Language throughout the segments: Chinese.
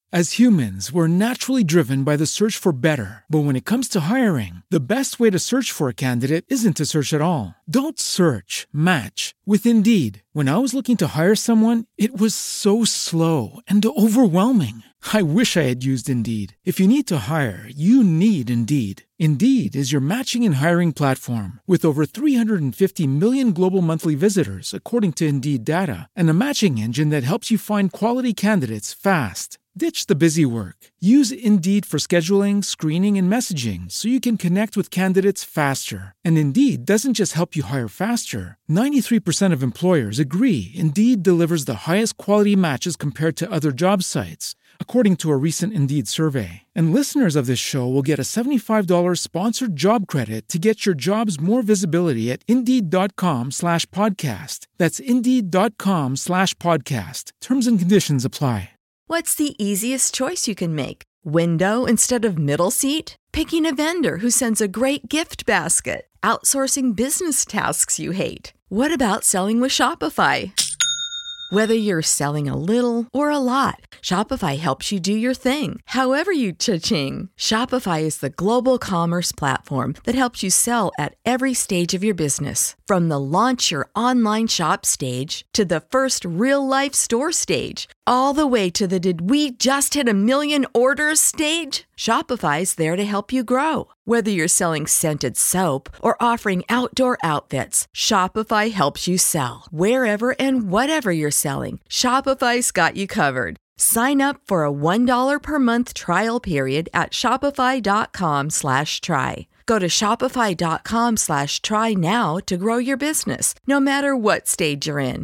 As humans, we're naturally driven by the search for better. But when it comes to hiring, the best way to search for a candidate isn't to search at all. Don't search, match with Indeed. When I was looking to hire someone, it was so slow and overwhelming. I wish I had used Indeed. If you need to hire, you need Indeed. Indeed is your matching and hiring platform with over 350 million global monthly visitors, according to Indeed data, and a matching engine that helps you find quality candidates fast. Ditch the busy work. Use Indeed for scheduling, screening, and messaging so you can connect with candidates faster. And Indeed doesn't just help you hire faster. 93% of employers agree Indeed delivers the highest quality matches compared to other job sites, according to a recent Indeed survey. And listeners of this show will get a $75 sponsored job credit to get your jobs more visibility at Indeed.com/podcast. That's Indeed.com/podcast. Terms and conditions apply. What's the easiest choice you can make? Window instead of middle seat? Picking a vendor who sends a great gift basket? Outsourcing business tasks you hate? What about selling with Shopify? Whether you're selling a little or a lot, Shopify helps you do your thing, however you cha-ching. Shopify is the global commerce platform that helps you sell at every stage of your business. From the launch your online shop stage to the first real-life store stage, all the way to the did we just hit a million orders stage. Shopify's there to help you grow. Whether you're selling scented soap or offering outdoor outfits, Shopify helps you sell. Wherever and whatever you're selling, Shopify's got you covered. Sign up for a $1 per month trial period at shopify.com/try. Go to shopify.com/try now to grow your business, no matter what stage you're in.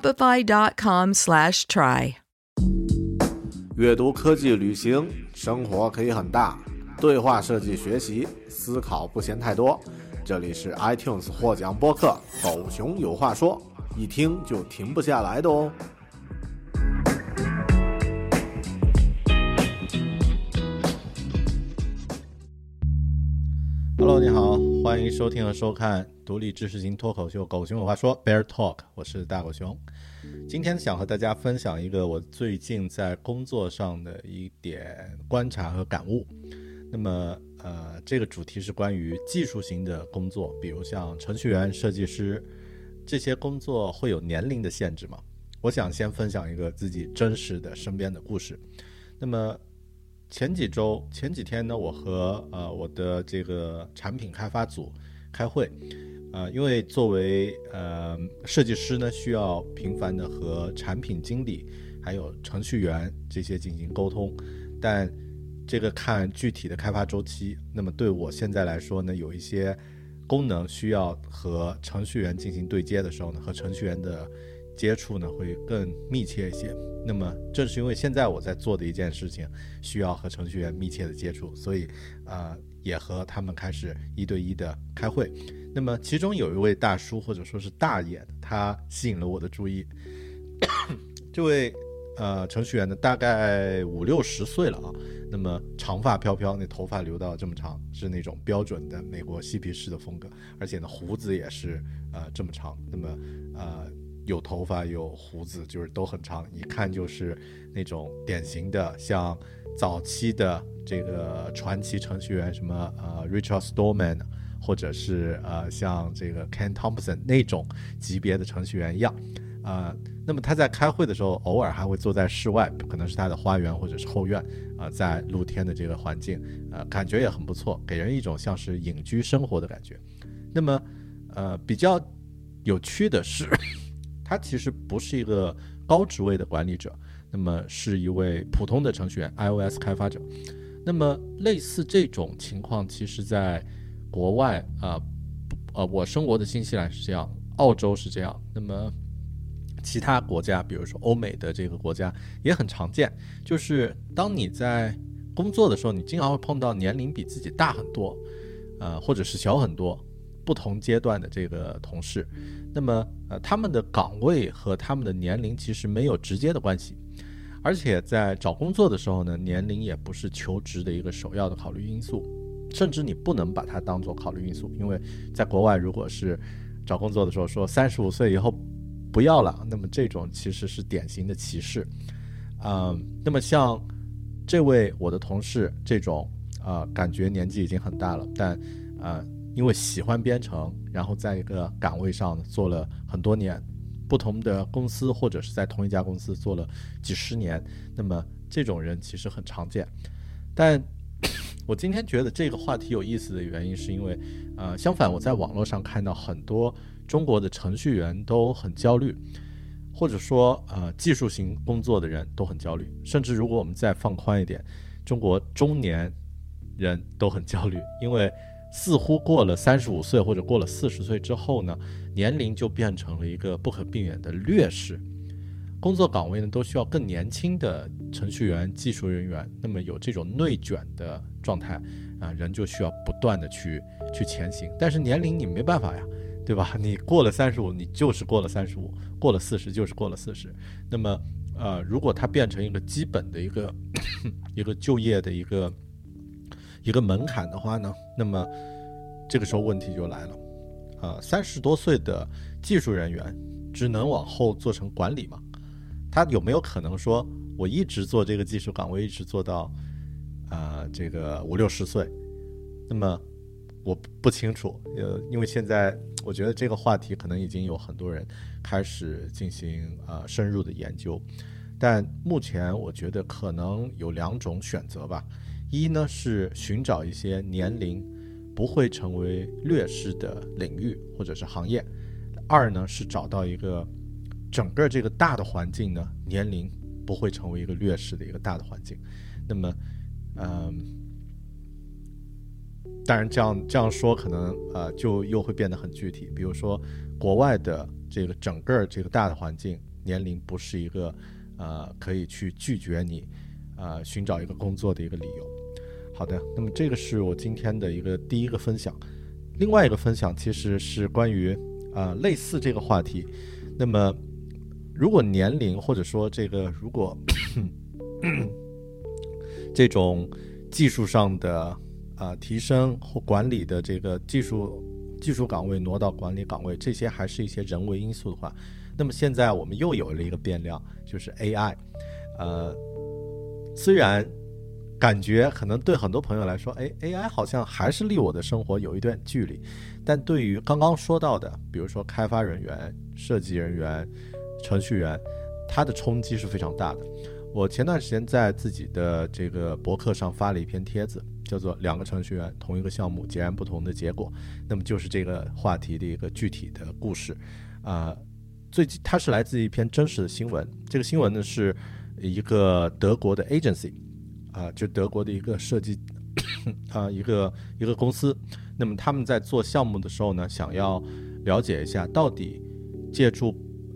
Shopify.com/try。 阅读、科技、旅行，生活可以很大。对话设计学习，思考不嫌太多。这里是 iTunes 获奖播客狗熊有话说，一听就停不下来的哦。Hello， 你好，欢迎收听和收看独立知识型脱口秀狗熊有话说 Bear Talk， 我是大狗熊。今天想和大家分享一个我最近在工作上的一点观察和感悟。那么这个主题是关于技术型的工作，比如像程序员、设计师，这些工作会有年龄的限制吗？我想先分享一个自己真实的身边的故事。那么前几天呢，我和我的这个产品开发组开会，因为作为设计师呢，需要频繁的和产品经理还有程序员这些进行沟通，但这个看具体的开发周期。那么对我现在来说呢，有一些功能需要和程序员进行对接的时候呢，和程序员的接触呢会更密切一些。那么正是因为现在我在做的一件事情需要和程序员密切的接触，所以也和他们开始一对一的开会。那么其中有一位大叔或者说是大爷，他吸引了我的注意。这位程序员呢大概50-60岁了啊，那么长发飘飘，那头发留到这么长，是那种标准的美国嬉皮士的风格，而且呢胡子也是这么长，那么有头发有胡子，就是都很长，一看就是那种典型的像早期的这个传奇程序员，什么Richard Stallman， 或者是像这个 Ken Thompson 那种级别的程序员一样。那么他在开会的时候偶尔还会坐在室外，可能是他的花园或者是后院，在露天的这个环境，感觉也很不错，给人一种像是隐居生活的感觉。那么比较有趣的是他其实不是一个高职位的管理者，那么是一位普通的程序员 iOS 开发者。那么类似这种情况其实在国外我生活的新西兰是这样，澳洲是这样，那么其他国家比如说欧美的这个国家也很常见，就是当你在工作的时候，你经常会碰到年龄比自己大很多或者是小很多不同阶段的这个同事。那么他们的岗位和他们的年龄其实没有直接的关系，而且在找工作的时候呢，年龄也不是求职的一个首要的考虑因素，甚至你不能把它当作考虑因素，因为在国外如果是找工作的时候说35岁以后不要了，那么这种其实是典型的歧视。那么像这位我的同事这种感觉年纪已经很大了，但因为喜欢编程，然后在一个岗位上做了很多年，不同的公司或者是在同一家公司做了几十年，那么这种人其实很常见。但我今天觉得这个话题有意思的原因是因为相反我在网络上看到很多中国的程序员都很焦虑，或者说技术型工作的人都很焦虑，甚至如果我们再放宽一点，中国中年人都很焦虑，因为似乎过了35岁或者过了40岁之后呢，年龄就变成了一个不可避免的劣势，工作岗位呢都需要更年轻的程序员、技术人员，那么有这种内卷的状态人就需要不断的去前行，但是年龄你没办法呀，对吧？你过了35，你就是过了35，过了40就是过了40。那么如果它变成一个基本的一个就业的一个门槛的话呢，那么这个时候问题就来了，30多岁的技术人员只能往后做成管理吗？他有没有可能说我一直做这个技术岗位，一直做到这个50-60岁？那么我不清楚，因为现在我觉得这个话题可能已经有很多人开始进行深入的研究，但目前我觉得可能有2种选择吧。一呢是寻找一些年龄不会成为劣势的领域或者是行业，二呢是找到一个整个这个大的环境呢年龄不会成为一个劣势的一个大的环境。那么当然这样说可能就又会变得很具体，比如说国外的这个整个这个大的环境年龄不是一个可以去拒绝你寻找一个工作的一个理由。好的，那么这个是我今天的第一个分享。另外一个分享其实是关于类似这个话题。那么如果年龄或者说这个如果这种技术上的提升或管理的这个技术岗位挪到管理岗位，这些还是一些人为因素的话，那么现在我们又有了一个变量，就是 AI。虽然感觉可能对很多朋友来说AI 好像还是离我的生活有一段距离，但对于刚刚说到的比如说开发人员、设计人员、程序员，它的冲击是非常大的。我前段时间在自己的这个博客上发了一篇帖子，叫做2个程序员同一个项目截然不同的结果，那么就是这个话题的一个具体的故事。它是来自一篇真实的新闻，这个新闻呢是一个德国的 agency，就德国的一个设计一个公司，那么他们在做项目的时候呢，想要了解一下到底借助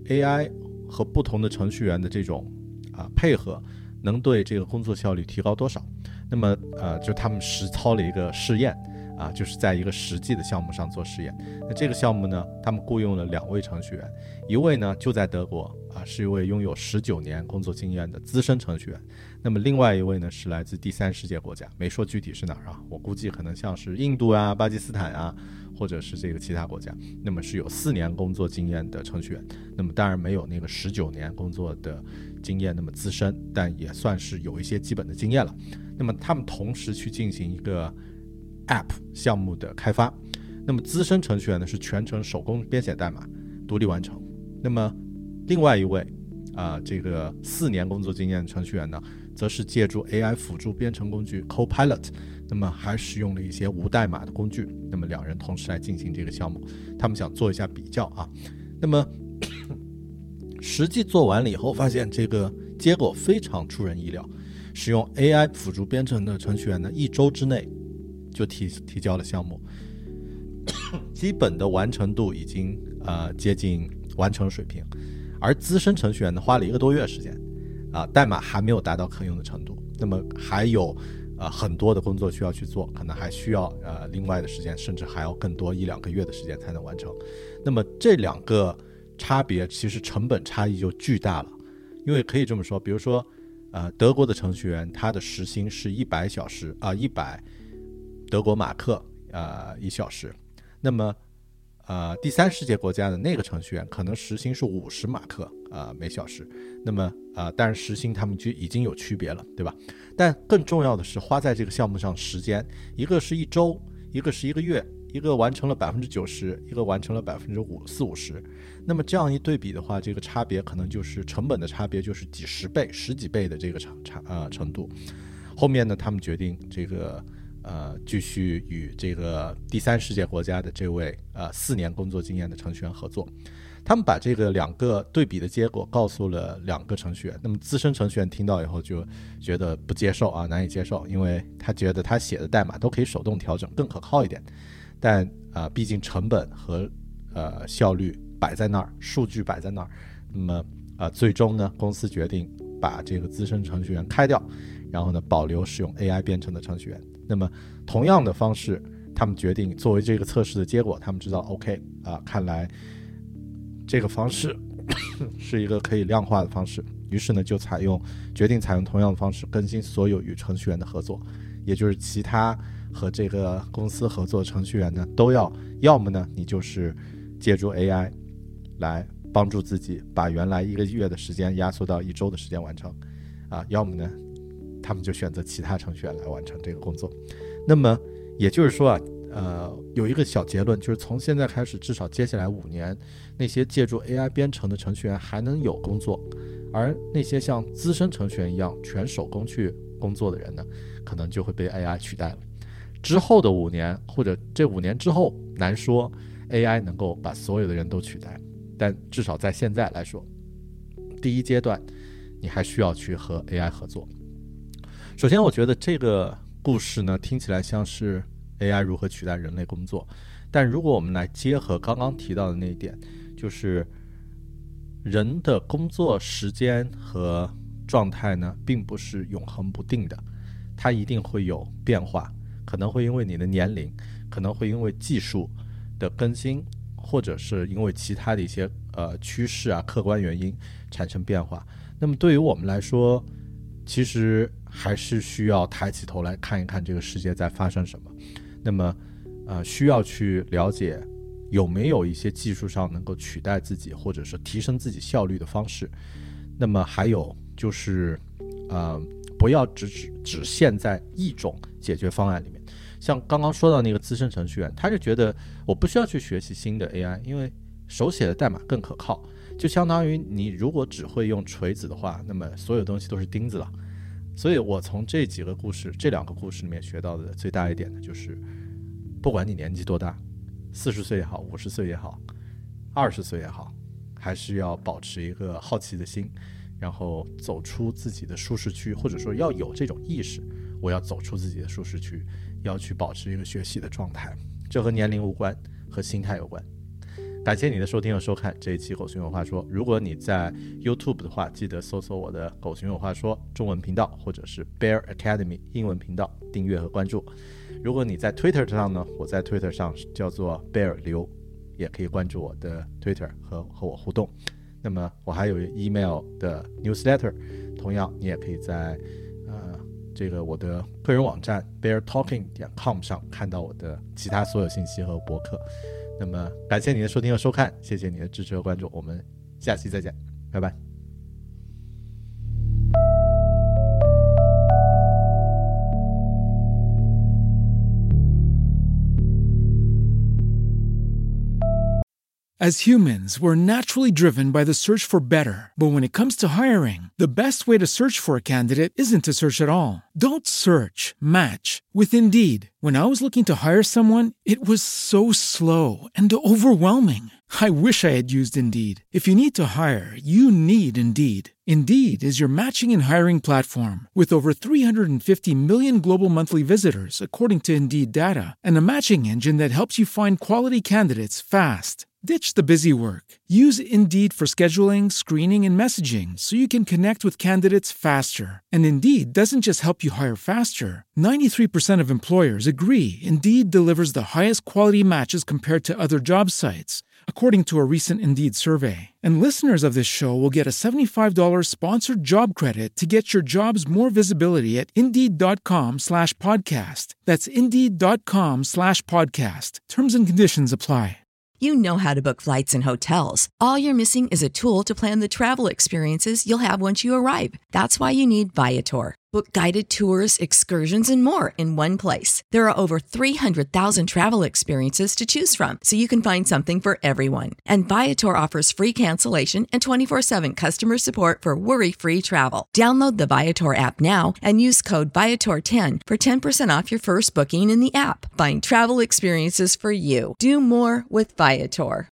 AI 和不同的程序员的这种配合能对这个工作效率提高多少。那么就他们实操了一个试验就是在一个实际的项目上做实验。那这个项目呢，他们雇佣了2位程序员，一位呢就在德国是一位拥有19年工作经验的资深程序员，那么另外一位呢是来自第3世界国家，没说具体是哪儿我估计可能像是印度巴基斯坦或者是这个其他国家，那么是有4年工作经验的程序员，那么当然没有那个19年工作的经验那么资深，但也算是有一些基本的经验了。那么他们同时去进行一个 App 项目的开发，那么资深程序员呢是全程手工编写代码独立完成，那么另外一位这个4年工作经验的程序员呢，则是借助 AI 辅助编程工具 Copilot， 那么还使用了一些无代码的工具，那么2人同时来进行这个项目，他们想做一下比较那么实际做完了以后发现这个结果非常出人意料，使用 AI 辅助编程的程序员呢1周之内就提交了项目，基本的完成度已经接近完成水平，而资深程序员呢花了1个多月时间代码还没有达到可用的程度，那么还有很多的工作需要去做，可能还需要另外的时间，甚至还要更多1-2个月的时间才能完成。那么这2个差别其实成本差异就巨大了，因为可以这么说，比如说德国的程序员他的时薪是100小时100德国马克1小时，那么第3世界国家的那个程序员可能时薪是50马克每小时。那么但是时薪他们就已经有区别了，对吧？但更重要的是花在这个项目上时间，一个是1周，一个是1个月，一个完成了90%，一个完成了40-50%。那么这样一对比的话，这个差别可能就是成本的差别，就是几十倍、十几倍的这个程度。后面呢，他们决定这个继续与这个第三世界国家的这位4年工作经验的程序员合作。他们把这个2个对比的结果告诉了2个程序员。那么资深程序员听到以后就觉得不接受难以接受，因为他觉得他写的代码都可以手动调整，更可靠一点。但毕竟成本和效率摆在那儿，数据摆在那儿。那么最终呢，公司决定把这个资深程序员开掉，然后呢保留使用 AI 编程的程序员。那么同样的方式，他们决定作为这个测试的结果，他们知道 OK 看来这个方式是一个可以量化的方式，于是呢就决定采用同样的方式更新所有与程序员的合作，也就是其他和这个公司合作的程序员呢都要么呢你就是借助 AI 来帮助自己把原来1个月的时间压缩到1周的时间完成要么呢他们就选择其他程序员来完成这个工作。那么也就是说有一个小结论，就是从现在开始，至少接下来5年，那些借助 AI 编程的程序员还能有工作，而那些像资深程序员一样全手工去工作的人呢，可能就会被 AI 取代了。之后的5年，或者这5年之后，难说 AI 能够把所有的人都取代，但至少在现在来说，第一阶段你还需要去和 AI 合作。首先我觉得这个故事呢听起来像是AI 如何取代人类工作，但如果我们来结合刚刚提到的那一点，就是人的工作时间和状态呢并不是永恒不定的，它一定会有变化，可能会因为你的年龄，可能会因为技术的更新，或者是因为其他的一些趋势客观原因产生变化。那么对于我们来说，其实还是需要抬起头来看一看这个世界在发生什么。那么需要去了解有没有一些技术上能够取代自己或者是提升自己效率的方式。那么还有就是不要只限在一种解决方案里面。像刚刚说到那个资深程序员，他就觉得我不需要去学习新的 AI， 因为手写的代码更可靠，就相当于你如果只会用锤子的话，那么所有东西都是钉子了。所以我从这2个故事里面学到的最大一点呢，就是不管你年纪多大，40岁也好，50岁也好，20岁也好，还是要保持一个好奇的心，然后走出自己的舒适区，或者说要有这种意识，我要走出自己的舒适区，要去保持一个学习的状态。这和年龄无关，和心态有关。感谢你的收听和收看这一期狗熊有话说。如果你在 YouTube 的话，记得搜索我的狗熊有话说中文频道，或者是 Bear Academy 英文频道，订阅和关注。如果你在 Twitter 上呢，我在 Twitter 上叫做 Bear 刘，也可以关注我的 Twitter 和我互动。那么我还有 email 的 newsletter， 同样你也可以在这个我的个人网站 beartalking.com 上看到我的其他所有信息和博客。那么感谢你的收听和收看，谢谢你的支持和关注，我们下期再见，拜拜。 As humans, we're naturally driven by the search for better. But when it comes to hiring, the best way to search for a candidate isn't to search at all. Don't search, match with Indeed. When I was looking to hire someone, it was so slow and overwhelming. I wish I had used Indeed. If you need to hire, you need Indeed. Indeed is your matching and hiring platform with over 350 million global monthly visitors, according to Indeed data, and a matching engine that helps you find quality candidates fast. Ditch the busy work. Use Indeed for scheduling, screening, and messaging so you can connect with candidates faster. And Indeed doesn't just help you hire faster. 93% of employers agree Indeed delivers the highest quality matches compared to other job sites, according to a recent Indeed survey. And listeners of this show will get a $75 sponsored job credit to get your jobs more visibility at Indeed.com/podcast. That's Indeed.com/podcast. Terms and conditions apply. You know how to book flights and hotels. All you're missing is a tool to plan the travel experiences you'll have once you arrive. That's why you need Viator. Book guided tours, excursions, and more in one place. There are over 300,000 travel experiences to choose from, so you can find something for everyone. And Viator offers free cancellation and 24/7 customer support for worry-free travel. Download the Viator app now and use code Viator10 for 10% off your first booking in the app. Find travel experiences for you. Do more with Viator.